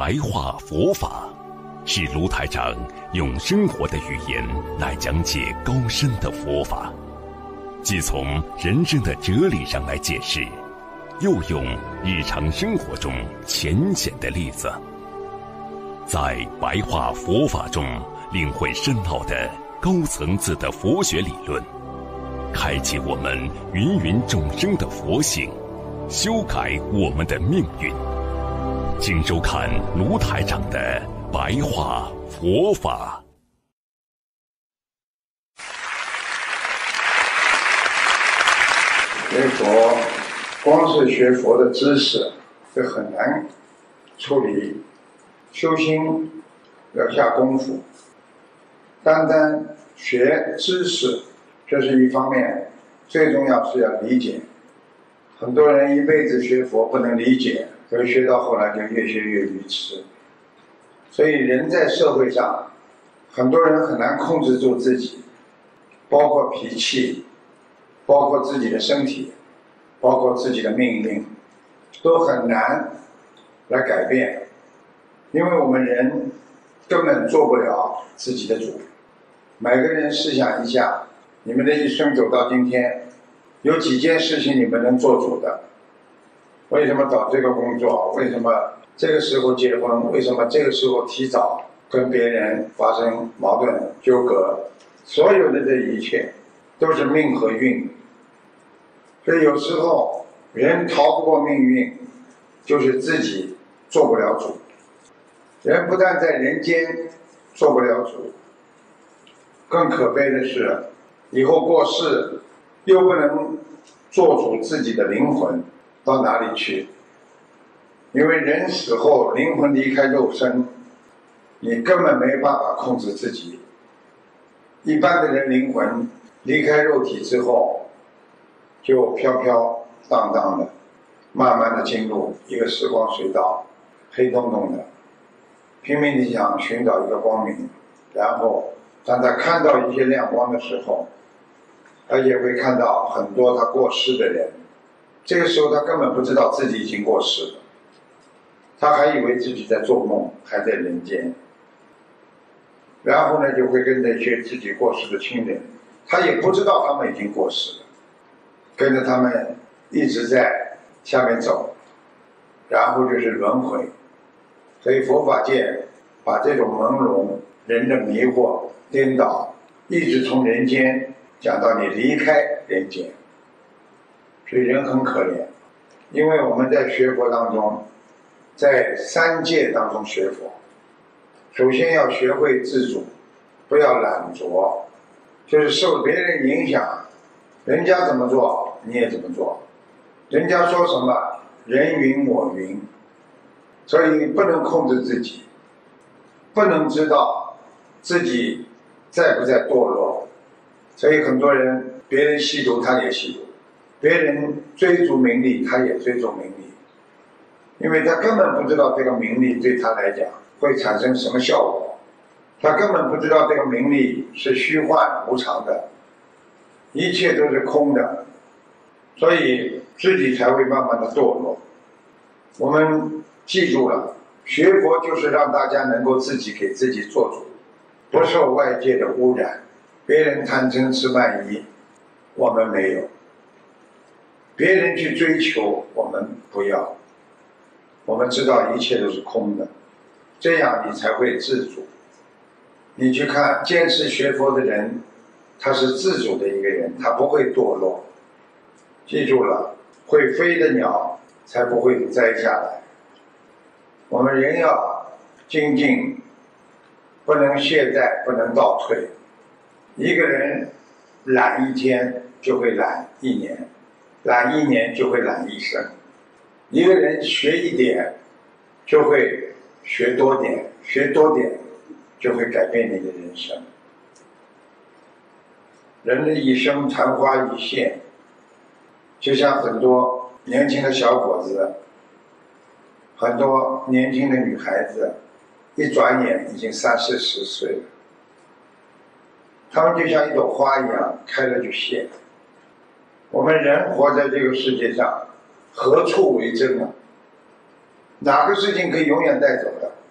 白话佛法，是卢台长用生活的语言来讲解高深的佛法，既从人生的哲理上来解释，又用日常生活中浅显的例子，在白话佛法中领会深奥的高层次的佛学理论，开启我们芸芸众生的佛性，修改我们的命运。请收看卢台长的白话佛法。 学佛，光是学佛的知识是很难处理，修心要下功夫。单单学知识，这是一方面，最重要是要理解。很多人一辈子学佛不能理解，所以学到后来就越学越愚痴。所以人在社会上，很多人很难控制住自己，包括脾气，包括自己的身体，包括自己的命运，都很难来改变。因为我们人根本做不了自己的主。每个人试想一下，你们的一生走到今天，有几件事情你们能做主的？为什么找这个工作？为什么这个时候结婚？为什么这个时候提早跟别人发生矛盾纠葛？所有的这一切都是命和运。所以有时候人逃不过命运，就是自己做不了主。人不但在人间做不了主，更可悲的是以后过世又不能做主自己的灵魂到哪里去。因为人死后灵魂离开肉身，你根本没办法控制自己。一般的人灵魂离开肉体之后，就飘飘荡荡的，慢慢的进入一个时光隧道，黑洞洞的，拼命地想寻找一个光明。然后当他看到一些亮光的时候，他也会看到很多他过世的人。这个时候他根本不知道自己已经过世了，他还以为自己在做梦，还在人间。然后呢，就会跟那些自己过世的亲人，他也不知道他们已经过世了，跟着他们一直在下面走，然后就是轮回。所以佛法界把这种朦胧、人的迷惑、颠倒，一直从人间讲到你离开人间。所以人很可怜，因为我们在学佛当中，在三界当中学佛，首先要学会自主，不要懒惰，就是受别人影响，人家怎么做你也怎么做，人家说什么人云我云，所以不能控制自己，不能知道自己在不在堕落。所以很多人别人吸毒他也吸毒，别人追逐名利他也追逐名利，因为他根本不知道这个名利对他来讲会产生什么效果，他根本不知道这个名利是虚幻无常的，一切都是空的，所以自己才会慢慢的堕落。我们记住了，学佛就是让大家能够自己给自己做主，不受外界的污染。别人贪嗔痴慢疑，我们没有；别人去追求，我们不要。我们知道一切都是空的，这样你才会自主。你去看坚持学佛的人，他是自主的一个人，他不会堕落。记住了，会飞的鸟才不会摘下来。我们人要精进，不能懈怠，不能倒退。一个人懒一天就会懒一年，懒一年就会懒一生。一个人学一点就会学多点，学多点就会改变你的人生。人的一生昙花一现，就像很多年轻的小伙子，很多年轻的女孩子，一转眼已经30、40岁了。他们就像一朵花一样，开了就谢。我们人活在这个世界上，何处为真啊？哪个事情可以永远带走的？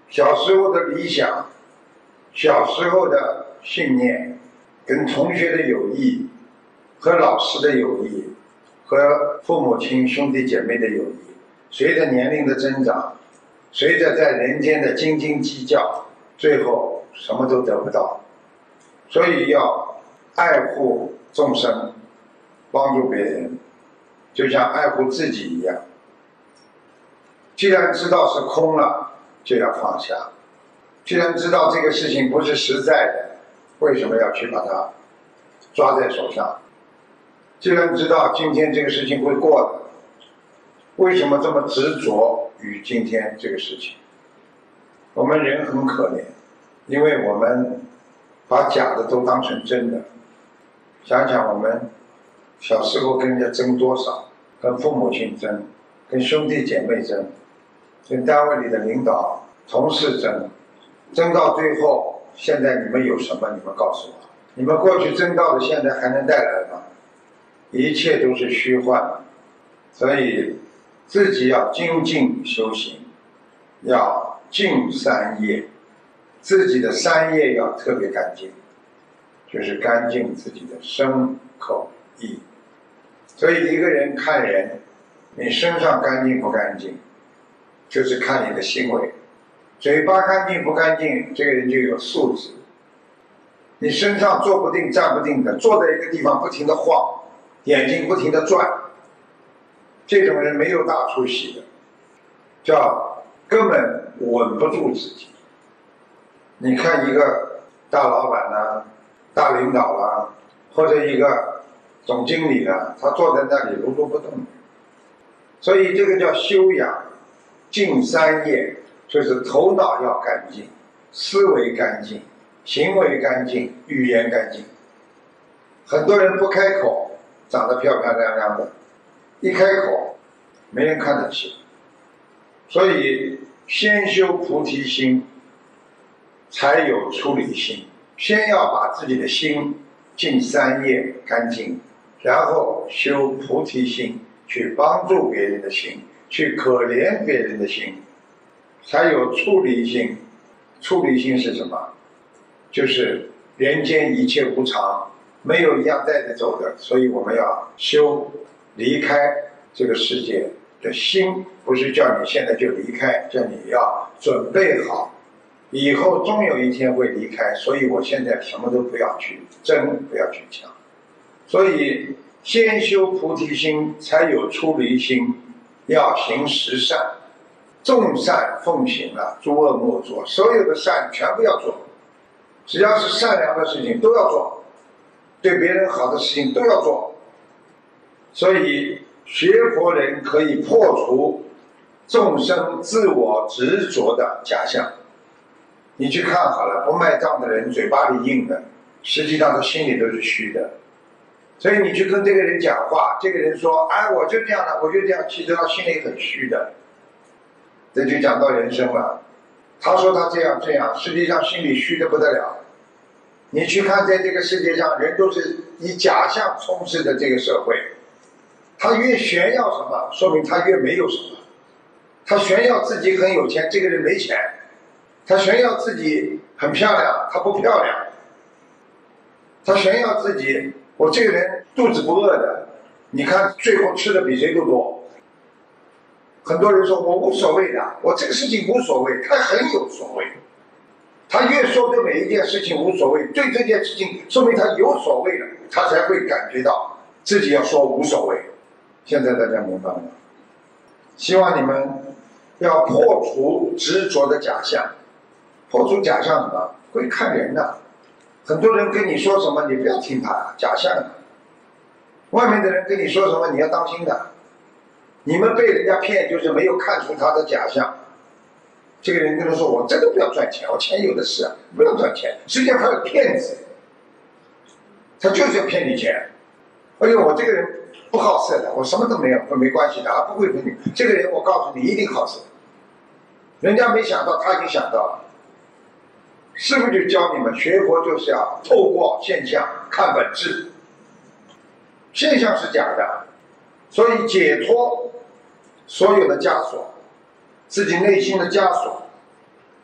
小时候的理想，小时候的信念，跟同学的友谊，和老师的友谊，和父母亲兄弟姐妹的友谊，随着年龄的增长，随着在人间的斤斤计较，最后什么都得不到。所以要爱护众生，帮助别人，就像爱护自己一样。既然知道是空了，就要放下。既然知道这个事情不是实在的，为什么要去把它抓在手上？既然知道今天这个事情会过的，为什么这么执着于今天这个事情？我们人很可怜，因为我们把假的都当成真的。想想我们小时候跟人家争多少，跟父母亲争，跟兄弟姐妹争，跟单位里的领导同事争，争到最后，现在你们有什么？你们告诉我，你们过去争到的现在还能带来吗？一切都是虚幻。所以自己要精进修行，要净三业，自己的三业要特别干净，就是干净自己的身口意。所以一个人看人，你身上干净不干净，就是看你的行为。嘴巴干净不干净，这个人就有素质。你身上坐不定站不定的，坐在一个地方不停地晃，眼睛不停地转，这种人没有大出息的，叫根本稳不住自己。你看一个大老板啦、大领导啦，或者一个总经理啦，他坐在那里如如不动。所以这个叫修养净三业，就是头脑要干净，思维干净，行为干净，语言干净。很多人不开口，长得漂漂亮亮的，一开口没人看得起。所以先修菩提心，才有出离心。先要把自己的心净三业干净，然后修菩提心，去帮助别人的心，去可怜别人的心，才有出离心。出离心是什么？就是人间一切无常，没有一样带着走的，所以我们要修离开这个世界的心，不是叫你现在就离开，叫你要准备好，以后终有一天会离开，所以我现在什么都不要去争，不要去抢。所以先修菩提心，才有出离心。要行十善，众善奉行了，诸恶莫作，所有的善全部要做，只要是善良的事情都要做，对别人好的事情都要做。所以学佛人可以破除众生自我执着的假象。你去看好了，不卖账的人嘴巴里硬的，实际上他心里都是虚的。所以你去跟这个人讲话，这个人说哎，我就这样的，我就这样，其实他心里很虚的。这就讲到人生了，他说他这样这样，实际上心里虚得不得了。你去看在这个世界上，人都是以假象充斥的这个社会，他越炫耀什么，说明他越没有什么。他炫耀自己很有钱，这个人没钱；他炫耀自己很漂亮，他不漂亮；他炫耀自己我这个人肚子不饿的，你看最后吃的比谁都多。很多人说我无所谓的，我这个事情无所谓，他很有所谓。他越说对每一件事情无所谓，对这件事情说明他有所谓了，他才会感觉到自己要说无所谓。现在大家明白了吗？希望你们要破除执着的假象。破除假象什么？会看人的。很多人跟你说什么，你不要听他，假象的。外面的人跟你说什么，你要当心的。你们被人家骗，就是没有看出他的假象。这个人跟他说我真的不要赚钱，我钱有的是，不要赚钱，实际上他是骗子，他就是要骗你钱。而且我这个人不好色的，我什么都没有，我没关系的，不会骗你。这个人我告诉你一定好色，人家没想到，他已经想到了。师父就教你们学佛就是要透过现象看本质，现象是假的，所以解脱所有的枷锁，自己内心的枷锁，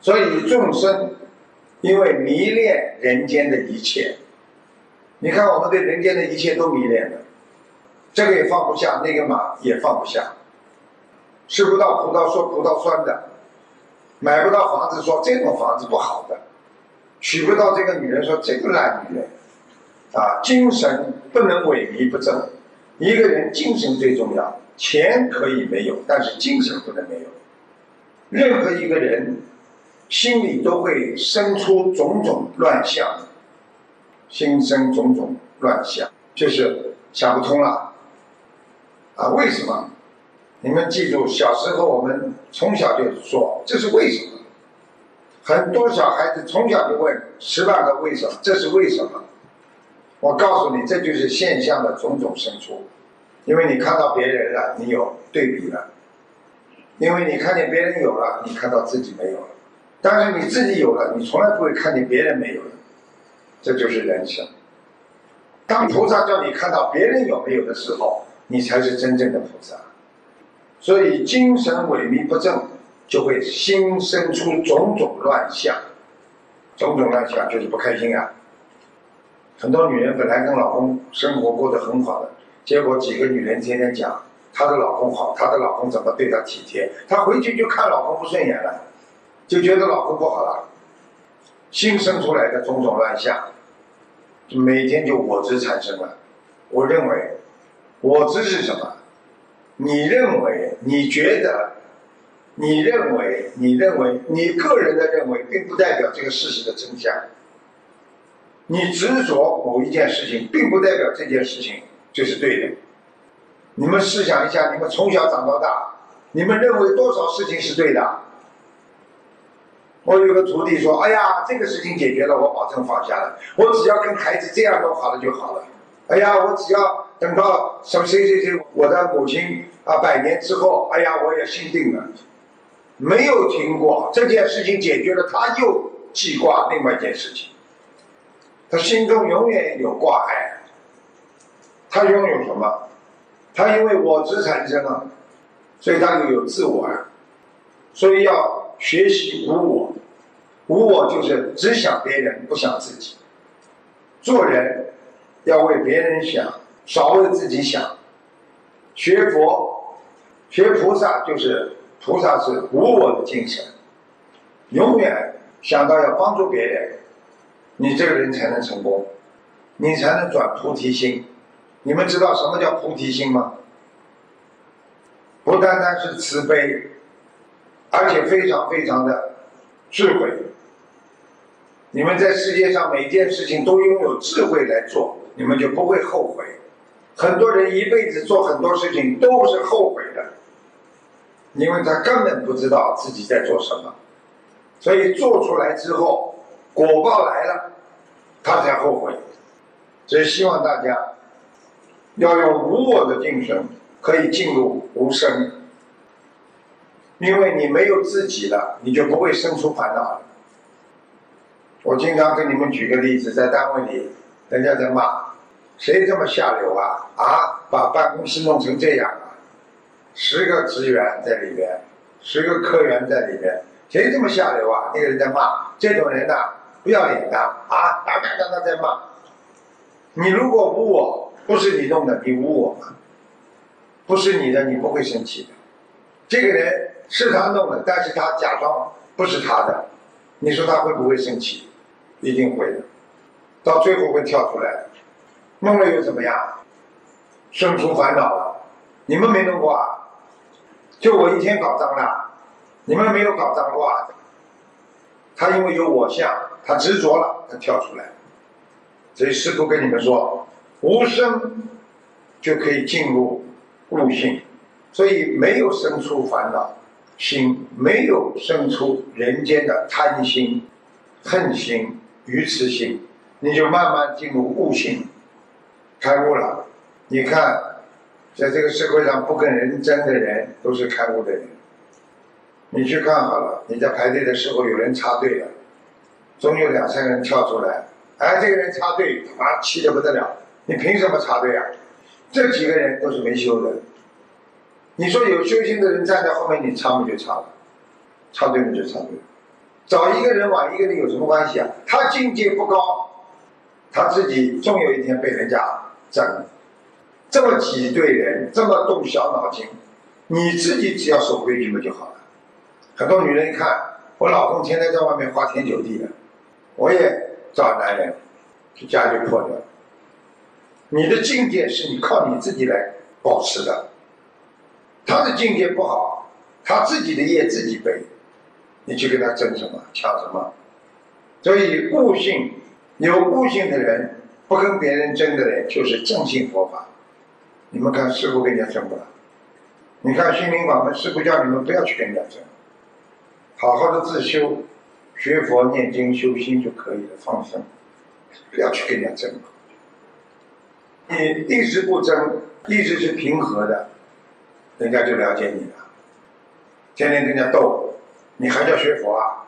所以众生因为迷恋人间的一切，你看我们对人间的一切都迷恋了，这个也放不下，那个嘛也放不下，吃不到葡萄说葡萄酸的，买不到房子说这种房子不好的，娶不到这个女人说这个烂女人，精神不能萎靡不振。一个人精神最重要，钱可以没有，但是精神不能没有。任何一个人心里都会生出种种乱象，心生种种乱象，就是想不通了。为什么？你们记住，小时候我们从小就说这是为什么，很多小孩子从小就问10万个为什么，这是为什么？我告诉你，这就是现象的种种生出。因为你看到别人了，你有对比了；因为你看见别人有了，你看到自己没有了。但是你自己有了，你从来不会看见别人没有的，这就是人生。当菩萨叫你看到别人有没有的时候，你才是真正的菩萨。所以精神萎靡不振，就会心生出种种乱象。种种乱象就是不开心啊。很多女人本来跟老公生活过得很好的，结果几个女人天天讲她的老公好，她的老公怎么对她体贴，她回去就看老公不顺眼了，就觉得老公不好了，心生出来的种种乱象，每天就我执产生了。我认为我执是什么？你认为，你觉得，你认为，你个人的认为并不代表这个事实的真相。你执着某一件事情并不代表这件事情就是对的。你们试想一下，你们从小长到大，你们认为多少事情是对的？我有个徒弟说，哎呀，这个事情解决了，我保证放下了，我只要跟孩子这样弄好了就好了。哎呀，我只要等到谁谁谁我的母亲100年之后，哎呀，我也心定了。没有听过这件事情解决了，他又记挂另外一件事情，他心中永远有挂碍。他拥有什么？他因为我执产生了，所以他又有自我啊。所以要学习无我。无我就是只想别人，不想自己。做人要为别人想，少为自己想。学佛学菩萨，就是菩萨是无我的精神，永远想到要帮助别人，你这个人才能成功，你才能转菩提心。你们知道什么叫菩提心吗？不单单是慈悲，而且非常非常的智慧。你们在世界上每件事情都拥有智慧来做，你们就不会后悔。很多人一辈子做很多事情都是后悔的，因为他根本不知道自己在做什么，所以做出来之后果报来了，他才后悔。所以希望大家要用无我的精神，可以进入无生。因为你没有自己了，你就不会生出烦恼了。我经常跟你们举个例子，在单位里人家在骂，谁这么下流啊，把办公室弄成这样啊，10个职员在里面，10个科员在里面，谁这么下流啊？那个人在骂，这种人不要脸的在骂。你如果无我，不是你弄的，你无我吗？不是你的，你不会生气的。这个人是他弄的，但是他假装不是他的，你说他会不会生气？一定会的，到最后会跳出来的。弄了又怎么样？生出烦恼了。你们没弄过啊？就我一天搞脏了，你们没有搞脏过啊？他因为有我相，他执着了，他跳出来。所以师父跟你们说，无生就可以进入悟性，所以没有生出烦恼心，没有生出人间的贪心、恨心、愚痴心，你就慢慢进入悟性，开悟了。你看在这个社会上不跟人争的人都是开悟的人。你去看好了，你在排队的时候有人插队了，总有2、3个人跳出来，这个人插队，他妈气得不得了，你凭什么插队啊？这几个人都是没修的。你说有修行的人站在后面，你插不就插了，插队不就插队了。 找一个人往一个人有什么关系啊？他境界不高，他自己终有一天被人家整。这么挤兑人，这么动小脑筋，你自己只要守规矩嘛就好了。很多女人一看，我老公天天在外面花天酒地的，我也找男人，这家就破掉了。你的境界是你靠你自己来保持的，他的境界不好，他自己的业自己背，你去跟他争什么抢什么？所以悟性，有悟性的人，不跟别人争的人，就是正信佛法。你们看师父跟人家争不了，你看心灵法门，师父叫你们不要去跟人家争，好好的自修，学佛念经修心就可以了，放生，不要去跟人家争。你一直不争，一直是平和的，人家就了解你了。天天跟人家斗，你还叫学佛啊？